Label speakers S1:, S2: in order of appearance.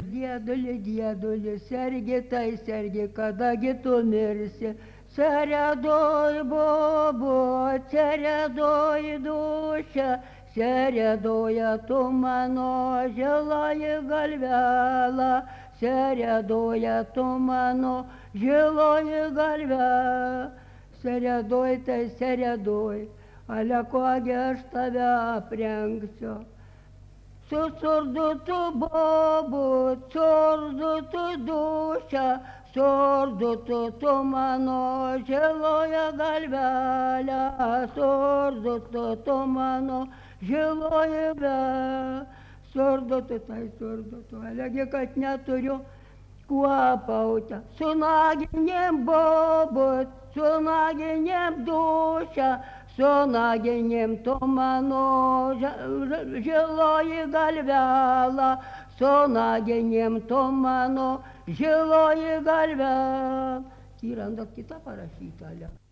S1: dieduli, sergi, kadagi tu mirsi. Seredoj bobo, seredoj duša, seredoja tu mano žiloji galvelą, seredoja tu mano žiloji galvelą. Seredoj tai seredoj, ale kogi aš tave aprengsiu. Su surdutu bobu, surdutu duša, surdutu tu mano žiloje galvelę, surdutu tu mano žiloje galvelę. Surdutu tai surdutu, alegi kad neturiu kuo pauti. Su naginėm bobu, su naginėm duša, su naginėm tu mano žiloji galvelą, su naginėm tu mano žiloji galvelą. Yra kita parašyta.